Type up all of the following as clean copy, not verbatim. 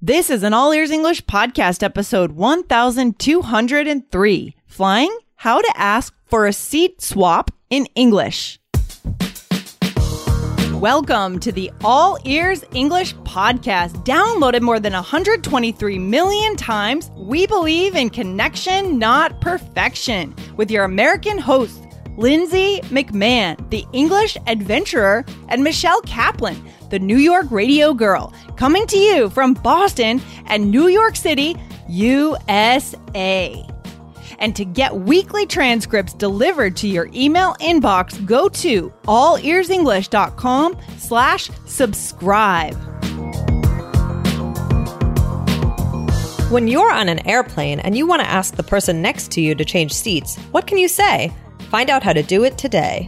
This is an All Ears English podcast episode 1203. Flying? How to ask for a seat swap in English. Welcome to the All Ears English podcast. Downloaded more than 123 million times, we believe in connection, not perfection. With your American hosts, Lindsay McMahon, the English adventurer, and Michelle Kaplan, the New York radio girl, coming to you from Boston and New York City, USA. And to get weekly transcripts delivered to your email inbox, go to allearsenglish.com/subscribe. When you're on an airplane and you want to ask the person next to you to change seats, what can you say? Find out how to do it today.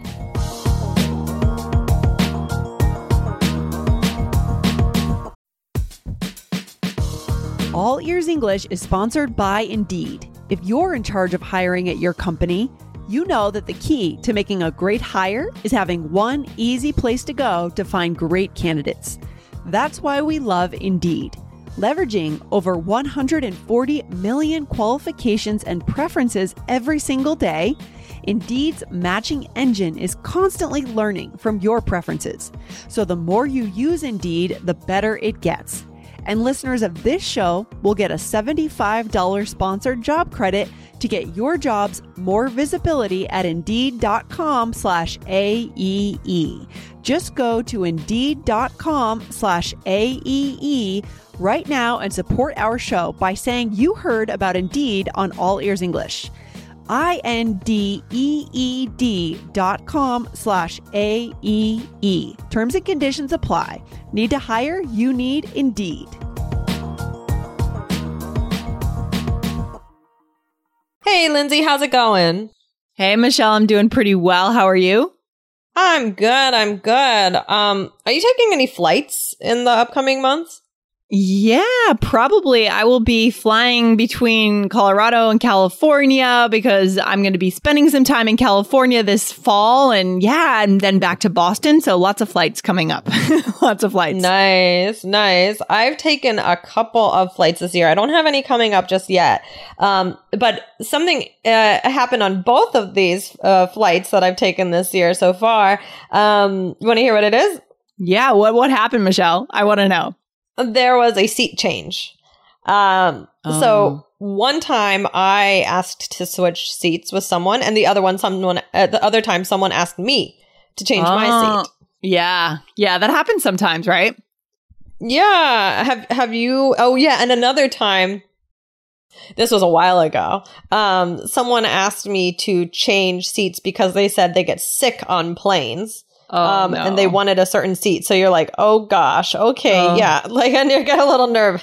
All Ears English is sponsored by Indeed. If you're in charge of hiring at your company, you know that the key to making a great hire is having one easy place to go to find great candidates. That's why we love Indeed. Leveraging over 140 million qualifications and preferences every single day, Indeed's matching engine is constantly learning from your preferences. So the more you use Indeed, the better it gets. And listeners of this show will get a $75 sponsored job credit to get your jobs more visibility at Indeed.com/AEE. Just go to Indeed.com/AEE right now and support our show by saying you heard about Indeed on All Ears English. Indeed.com/AEE. Terms and conditions apply. Need to hire? You need Indeed. Hey, Lindsay, how's it going? Hey, Michelle, I'm doing pretty well. How are you? I'm good. Are you taking any flights in the upcoming months? Yeah, probably. I will be flying between Colorado and California because I'm going to be spending some time in California this fall and then back to Boston. So lots of flights coming up. Lots of flights. Nice. I've taken a couple of flights this year. I don't have any coming up just yet. But something happened on both of these flights that I've taken this year so far. You want to hear what it is? Yeah. What happened, Michelle? I want to know. There was a seat change. So one time I asked to switch seats with someone, and the other time someone asked me to change my seat. Yeah, that happens sometimes, right? Yeah. Have you? Oh, yeah. And another time, this was a while ago. Someone asked me to change seats because they said they get sick on planes. No. And they wanted a certain seat. So you're like, oh gosh, okay, yeah. Like, and you get a little nervous.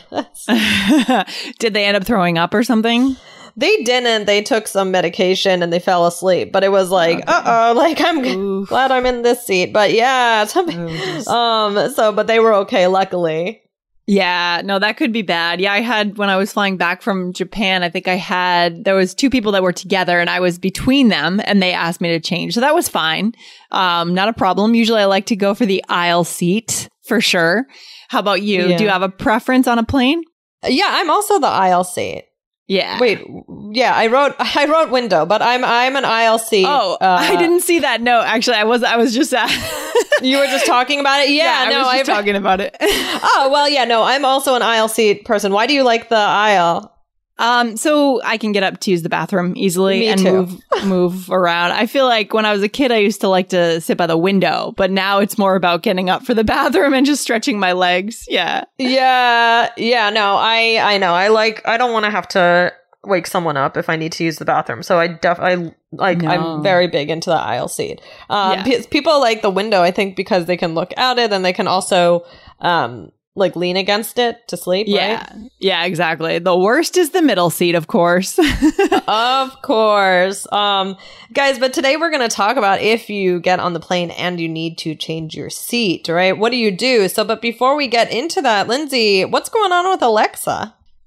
Did they end up throwing up or something? They didn't. They took some medication and they fell asleep. But it was like, like I'm glad I'm in this seat. But yeah, but they were okay, luckily. Yeah, no, that could be bad. Yeah, when I was flying back from Japan, I think there was two people that were together and I was between them and they asked me to change. So that was fine. Not a problem. Usually I like to go for the aisle seat for sure. How about you? Yeah. Do you have a preference on a plane? Yeah, I'm also the aisle seat. Yeah. Wait. Yeah, I wrote window, but I'm an aisle seat. Oh, I didn't see that note. Actually, I was just. You were just talking about it. Yeah, no, I was just talking about it. Oh well, yeah. No, I'm also an aisle seat person. Why do you like the aisle? So I can get up to use the bathroom easily and move around. I feel like when I was a kid, I used to like to sit by the window, but now it's more about getting up for the bathroom and just stretching my legs. Yeah. Yeah. No, I know. I don't want to have to wake someone up if I need to use the bathroom. So I'm very big into the aisle seat. People like the window, I think, because they can look at it and they can also, like lean against it to sleep, right? Yeah, exactly. The worst is the middle seat, of course. Of course. Guys, but today we're going to talk about if you get on the plane and you need to change your seat, right? What do you do? But before we get into that, Lindsay, what's going on with Alexa?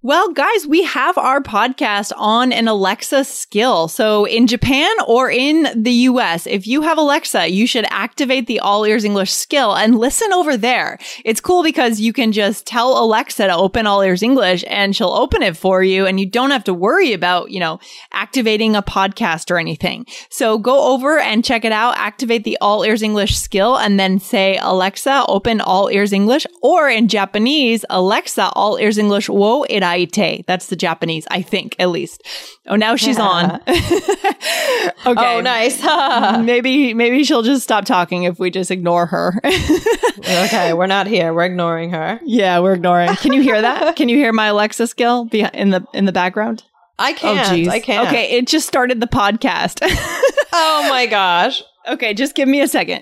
Well, guys, we have our podcast on an Alexa skill. So in Japan or in the US, if you have Alexa, you should activate the All Ears English skill and listen over there. It's cool because you can just tell Alexa to open All Ears English and she'll open it for you. And you don't have to worry about, activating a podcast or anything. So go over and check it out. Activate the All Ears English skill and then say, Alexa, open All Ears English. Or in Japanese, Alexa, All Ears English wo iraite. That's the Japanese, I think, at least. Oh, now she's on. Okay. Oh, nice. Maybe she'll just stop talking if we just ignore her. Okay, we're not here. We're ignoring her. Yeah, we're ignoring. Can you hear that? Can you hear my Alexa skill in the background? I can't. Oh, I can't. Okay, it just started the podcast. Oh my gosh. Okay, just give me a second.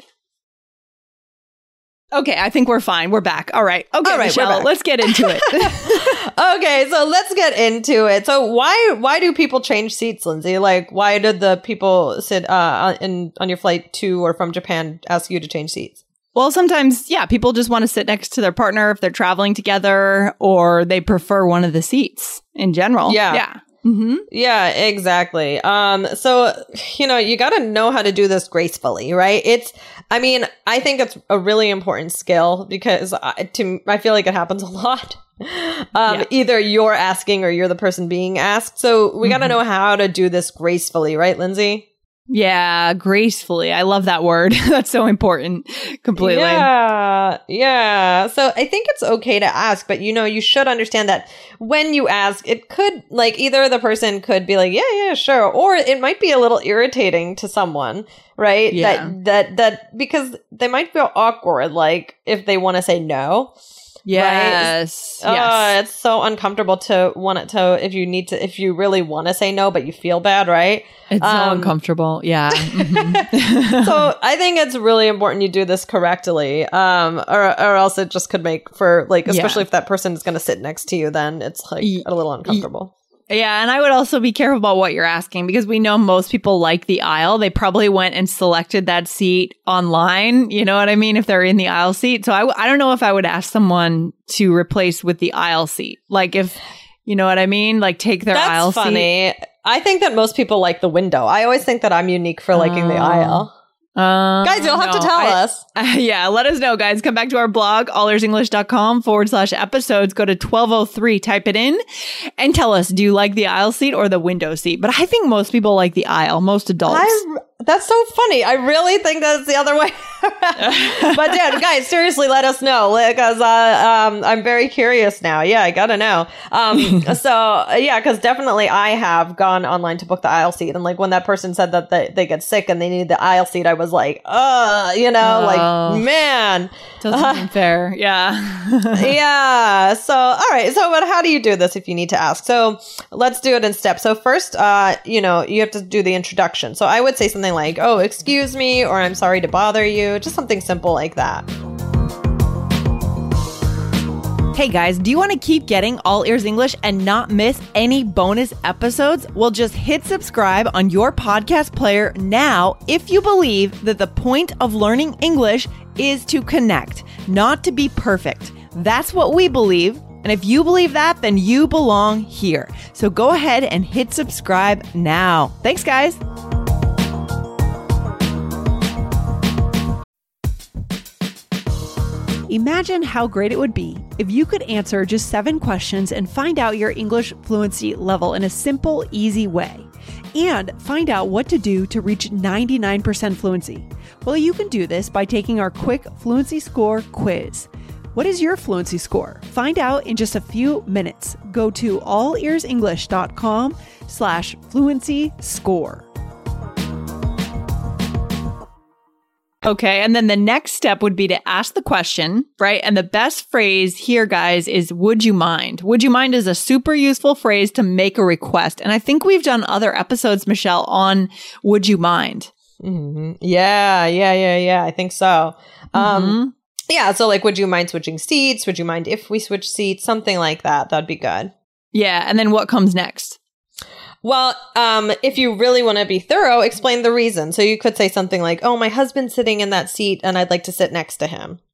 Okay, I think we're fine. We're back. All right. Okay, all right, Michelle, let's get into it. Okay, so let's get into it. So why do people change seats, Lindsay? Like, why did the people sit on your flight to or from Japan ask you to change seats? Well, sometimes, people just want to sit next to their partner if they're traveling together, or they prefer one of the seats in general. Yeah. Mm-hmm. Yeah, exactly. So, you got to know how to do this gracefully, right? I think it's a really important skill because I feel like it happens a lot. Either you're asking or you're the person being asked. So we got to know how to do this gracefully, right, Lindsay? Yeah, gracefully. I love that word. That's so important. Completely. Yeah. So I think it's okay to ask, but you should understand that when you ask, it could either the person could be like, yeah, sure. Or it might be a little irritating to someone, right? Yeah. That because they might feel awkward, like if they want to say no. Yes. Right? Yes. It's so uncomfortable to want it to, if you really want to say no, but you feel bad, right? It's so uncomfortable. Yeah. Mm-hmm. So I think it's really important you do this correctly. Or else it just could make for especially if that person is going to sit next to you, then it's a little uncomfortable. Yeah, and I would also be careful about what you're asking because we know most people like the aisle. They probably went and selected that seat online. You know what I mean? If they're in the aisle seat. So I don't know if I would ask someone to replace with the aisle seat. Like if, you know what I mean? Like take their aisle seat. That's funny. I think that most people like the window. I always think that I'm unique for liking the aisle. Guys, you'll have to tell us. Yeah, let us know, guys. Come back to our blog, allearsenglish.com/episodes. Go to 1203, type it in, and tell us, do you like the aisle seat or the window seat? But I think most people like the aisle, most adults. That's so funny. I really think that's the other way around. But yeah, guys, seriously, let us know because I'm very curious now. Yeah, I gotta know. Because definitely I have gone online to book the aisle seat, and when that person said that they get sick and they need the aisle seat, I was like, man, doesn't seem fair. Yeah, yeah. So all right. So, but how do you do this if you need to ask? So let's do it in steps. So first, you have to do the introduction. So I would say something like, oh, excuse me, or I'm sorry to bother you. Just something simple like that. Hey guys, do you want to keep getting All Ears English and not miss any bonus episodes? Well, just hit subscribe on your podcast player now if you believe that the point of learning English is to connect, not to be perfect. That's what we believe. And if you believe that, then you belong here. So go ahead and hit subscribe now. Thanks, guys. Imagine how great it would be if you could answer just 7 questions and find out your English fluency level in a simple, easy way. And find out what to do to reach 99% fluency. Well, you can do this by taking our quick fluency score quiz. What is your fluency score? Find out in just a few minutes. Go to allearsenglish.com/fluency score. Okay, and then the next step would be to ask the question, right? And the best phrase here, guys, is would you mind? Would you mind is a super useful phrase to make a request. And I think we've done other episodes, Michelle, on would you mind? Mm-hmm. Yeah. I think so. Yeah, so would you mind switching seats? Would you mind if we switch seats? Something like that. That'd be good. Yeah, and then what comes next? Well, if you really want to be thorough, explain the reason. So you could say something like, oh, my husband's sitting in that seat and I'd like to sit next to him.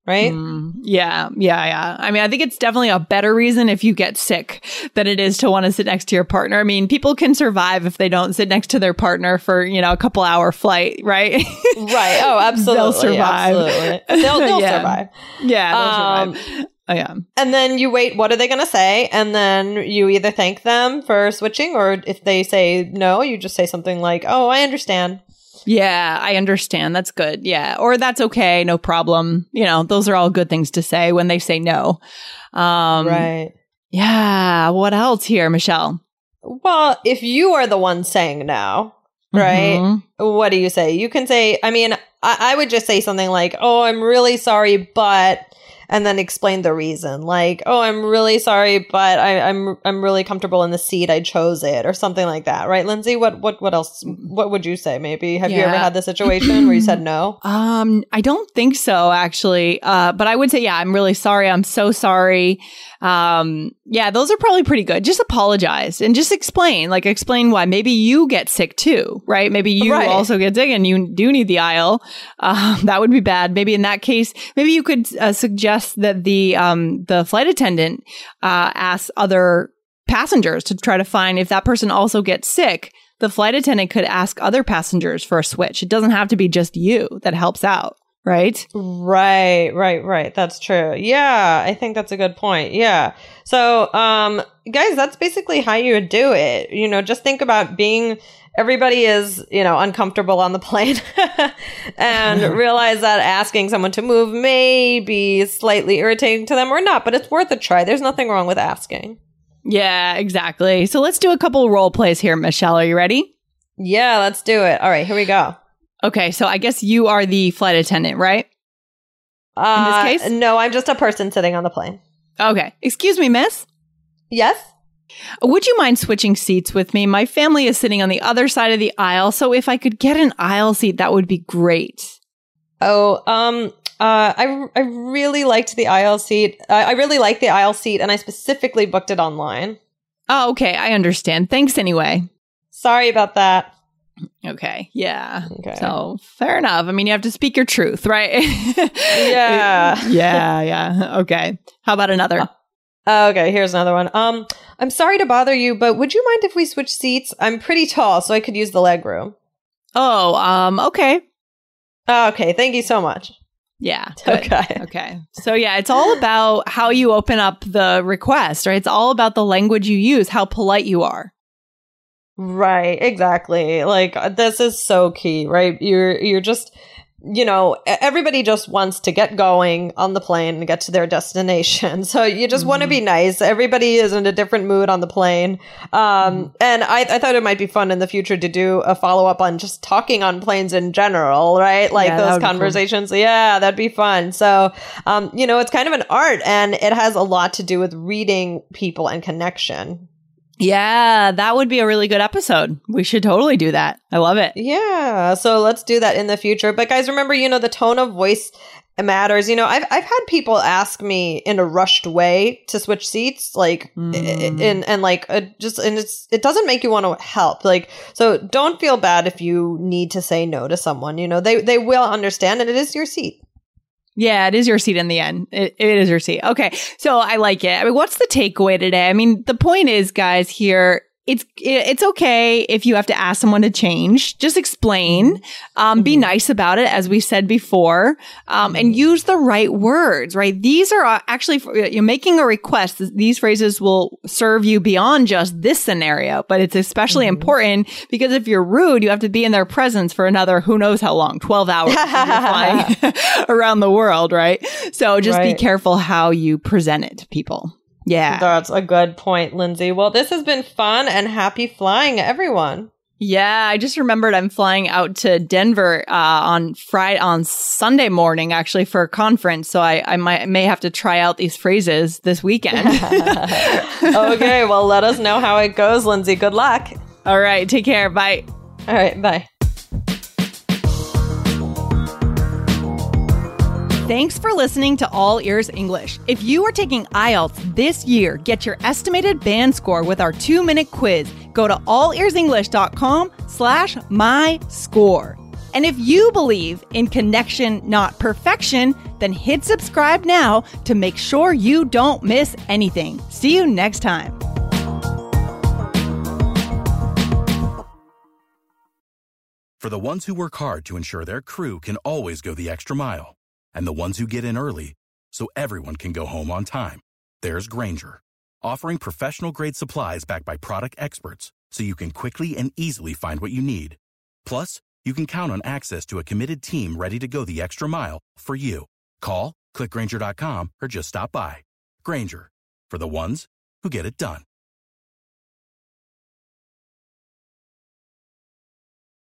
right? Yeah. I mean, I think it's definitely a better reason if you get sick than it is to want to sit next to your partner. I mean, people can survive if they don't sit next to their partner for, a couple hour flight, right? Right. Oh, absolutely. They'll survive. Absolutely. They'll survive. Yeah, they'll survive. Oh, yeah. And then you wait, what are they going to say? And then you either thank them for switching, or if they say no, you just say something like, oh, I understand. Yeah, I understand. That's good. Yeah. Or that's okay. No problem. Those are all good things to say when they say no. Right. Yeah. What else here, Michelle? Well, if you are the one saying no, right? What do you say? You can say, I would just say something like, oh, I'm really sorry, but... And then explain the reason, like, "Oh, I'm really sorry, but I'm really comfortable in the seat. I chose it," or something like that, right, Lindsay? What else? What would you say? Maybe have you ever had the situation where you said no? I don't think so, actually. But I would say, I'm really sorry. I'm so sorry. Those are probably pretty good. Just apologize and just explain why. Maybe you get sick too, right? Maybe you also get sick and you do need the aisle. That would be bad. Maybe in that case, maybe you could suggest that the flight attendant asks other passengers to try to find if that person also gets sick. The flight attendant could ask other passengers for a switch. It doesn't have to be just you that helps out. Right? Right. That's true. Yeah, I think that's a good point. Yeah. So, guys, that's basically how you would do it. Just think about everybody is, uncomfortable on the plane and realize that asking someone to move may be slightly irritating to them or not, but it's worth a try. There's nothing wrong with asking. Yeah, exactly. So let's do a couple role plays here, Michelle. Are you ready? Yeah, let's do it. All right, here we go. Okay, so I guess you are the flight attendant, right? In this case? No, I'm just a person sitting on the plane. Okay. Excuse me, miss? Yes? Would you mind switching seats with me? My family is sitting on the other side of the aisle, so if I could get an aisle seat, that would be great. Oh, I really liked the aisle seat. I really like the aisle seat, and I specifically booked it online. Oh, okay. I understand. Thanks anyway. Sorry about that. Okay. Yeah. Okay. So fair enough. I mean, you have to speak your truth, right? Yeah. Yeah. Okay. How about another? Okay. Here's another one. I'm sorry to bother you, but would you mind if we switch seats? I'm pretty tall, so I could use the leg room. Oh, okay. Okay. Thank you so much. Yeah. Good. Okay. So yeah, it's all about how you open up the request, right? It's all about the language you use, how polite you are. Right, exactly. Like, this is so key, right? You're just, everybody just wants to get going on the plane and get to their destination. So you just want to be nice. Everybody is in a different mood on the plane. And I thought it might be fun in the future to do a follow-up on just talking on planes in general, right? Like those conversations. Cool. Yeah, that'd be fun. So, it's kind of an art, and it has a lot to do with reading people and connection. Yeah, that would be a really good episode. We should totally do that. I love it. Yeah, so let's do that in the future. But guys, remember, the tone of voice matters. I've had people ask me in a rushed way to switch seats, like, it doesn't make you want to help. Like, so don't feel bad if you need to say no to someone. They will understand, and it is your seat. Yeah, it is your seat in the end. It is your seat. Okay. So I like it. I mean, what's the takeaway today? I mean, the point is, guys, here, it's okay if you have to ask someone to change. Just explain. Be nice about it, as we said before, and use the right words, right? These are actually, you're making a request. These phrases will serve you beyond just this scenario, but it's especially important because if you're rude, you have to be in their presence for another who knows how long, 12 hours flying around the world, right? So just be careful how you present it to people. Yeah. That's a good point, Lindsay. Well, this has been fun, and happy flying, everyone. Yeah, I just remembered I'm flying out to Denver on Sunday morning, actually, for a conference. So I may have to try out these phrases this weekend. Okay, well, let us know how it goes, Lindsay. Good luck. All right, take care. Bye. All right, bye. Thanks for listening to All Ears English. If you are taking IELTS this year, get your estimated band score with our 2-minute quiz. Go to allearsenglish.com/myscore. And if you believe in connection, not perfection, then hit subscribe now to make sure you don't miss anything. See you next time. For the ones who work hard to ensure their crew can always go the extra mile, and the ones who get in early so everyone can go home on time, there's Grainger, offering professional-grade supplies backed by product experts so you can quickly and easily find what you need. Plus, you can count on access to a committed team ready to go the extra mile for you. Call, click Grainger.com, or just stop by. Grainger, for the ones who get it done.